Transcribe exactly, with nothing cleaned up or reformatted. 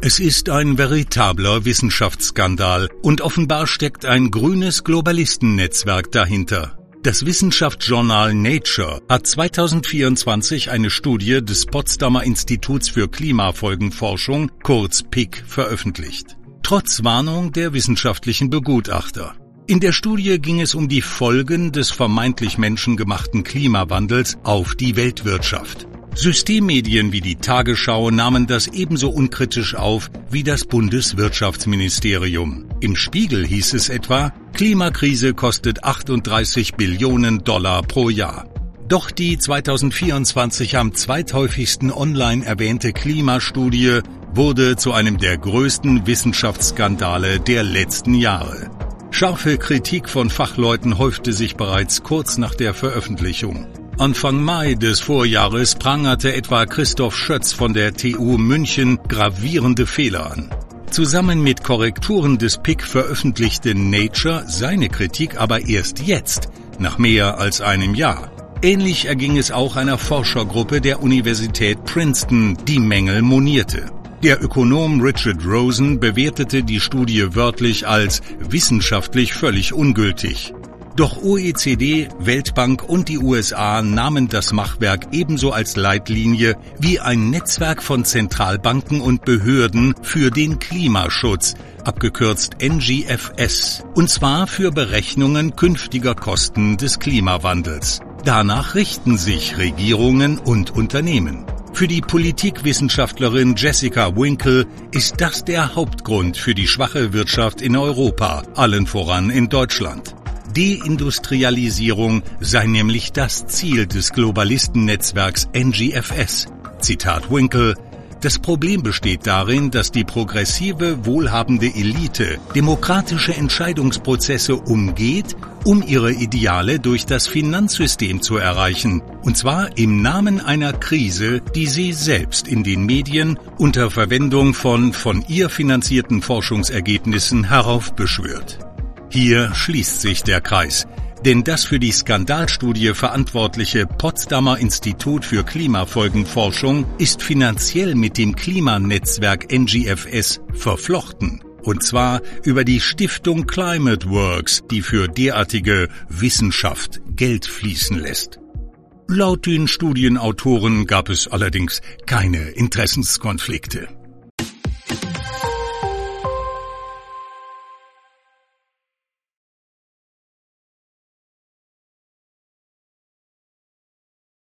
Es ist ein veritabler Wissenschaftsskandal und offenbar steckt ein grünes Globalistennetzwerk dahinter. Das Wissenschaftsjournal Nature hat zweitausendvierundzwanzig eine Studie des Potsdamer Instituts für Klimafolgenforschung, kurz P I C, veröffentlicht. Trotz Warnung der wissenschaftlichen Begutachter. In der Studie ging es um die Folgen des vermeintlich menschengemachten Klimawandels auf die Weltwirtschaft. Systemmedien wie die Tagesschau nahmen das ebenso unkritisch auf wie das Bundeswirtschaftsministerium. Im Spiegel hieß es etwa, Klimakrise kostet achtunddreißig Billionen Dollar pro Jahr. Doch die zweitausendvierundzwanzig am zweithäufigsten online erwähnte Klimastudie wurde zu einem der größten Wissenschaftsskandale der letzten Jahre. Scharfe Kritik von Fachleuten häufte sich bereits kurz nach der Veröffentlichung. Anfang Mai des Vorjahres prangerte etwa Christoph Schötz von der T U München gravierende Fehler an. Zusammen mit Korrekturen des P I C veröffentlichte Nature seine Kritik aber erst jetzt, nach mehr als einem Jahr. Ähnlich erging es auch einer Forschergruppe der Universität Princeton, die Mängel monierte. Der Ökonom Richard Rosen bewertete die Studie wörtlich als wissenschaftlich völlig ungültig. Doch O E C D, Weltbank und die U S A nahmen das Machwerk ebenso als Leitlinie wie ein Netzwerk von Zentralbanken und Behörden für den Klimaschutz, abgekürzt N G F S, und zwar für Berechnungen künftiger Kosten des Klimawandels. Danach richten sich Regierungen und Unternehmen. Für die Politikwissenschaftlerin Jessica Winkle ist das der Hauptgrund für die schwache Wirtschaft in Europa, allen voran in Deutschland. Deindustrialisierung sei nämlich das Ziel des Globalistennetzwerks N G F S. Zitat Winkle: Das Problem besteht darin, dass die progressive, wohlhabende Elite demokratische Entscheidungsprozesse umgeht, um ihre Ideale durch das Finanzsystem zu erreichen, und zwar im Namen einer Krise, die sie selbst in den Medien unter Verwendung von von ihr finanzierten Forschungsergebnissen heraufbeschwört. Hier schließt sich der Kreis, denn das für die Skandalstudie verantwortliche Potsdamer Institut für Klimafolgenforschung ist finanziell mit dem Klimanetzwerk N G F S verflochten. Und zwar über die Stiftung Climate Works, die für derartige Wissenschaft Geld fließen lässt. Laut den Studienautoren gab es allerdings keine Interessenskonflikte.